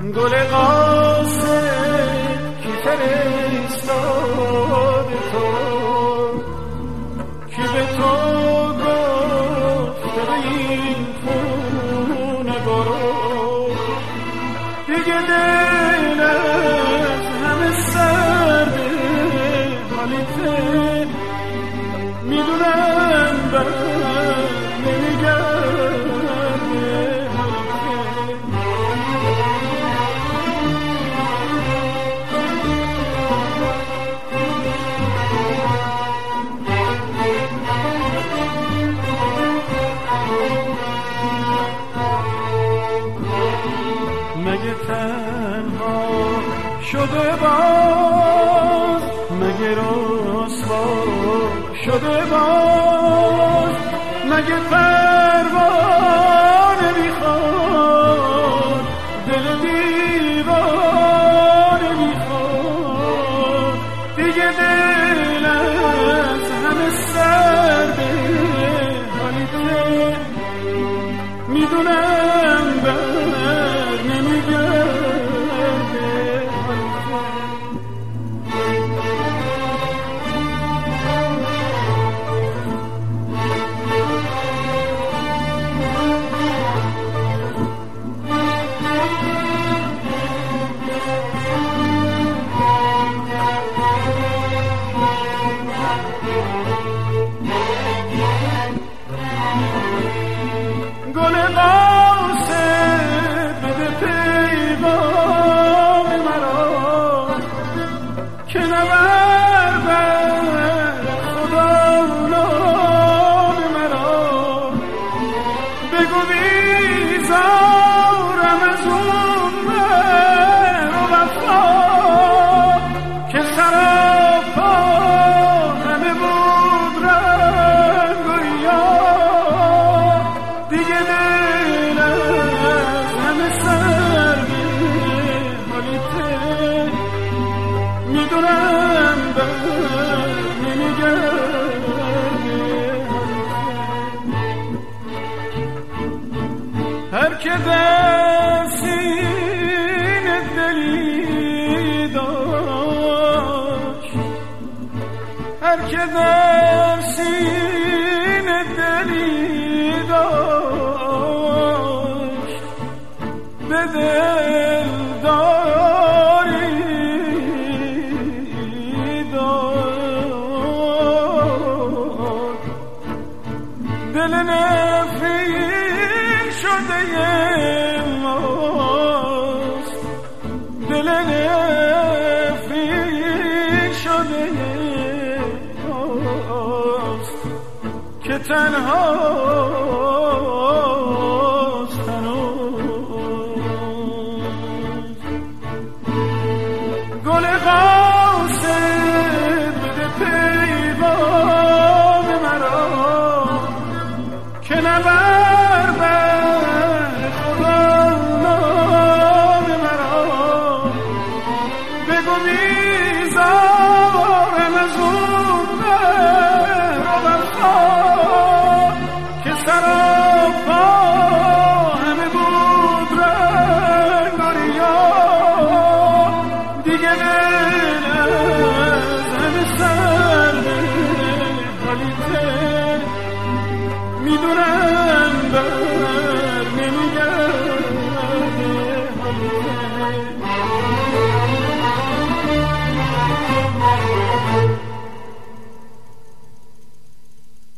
گل قاصد کی فرستاد تو، کی به تو گفته به این خونه برو. دیگه دل از همه سرده حالیته، میدونم بر نمیگرده مگه تنها شده باز، مگه رسوا شده باز، مگه پروانه میخواد دل دیوانه میخواد. دیگه دل از همه سرده حالیته، میدونم بر نمیگرده گل قاصد بده پیغام مرا که نبر بر خدا نام مرا. بگو بیزارم از اون مهر و وفا که سراپا همه بود رنگ و ریا. دیگه دل از همه سرده حالیته، میدونم بر نمیگرده هر که در سینه دلی داشت، هر که در سینه دلی داشت به دل داری داد. دل نفرین شده ماست، دل نفرین شده ماست که تنهاست هنوز. گل قاصد بده پیغام مرا که نبر بر خدا نام مرا. بگو بیزارم از اون مهر و وفا که سراپا همه بود رنگ و ریا. دیگه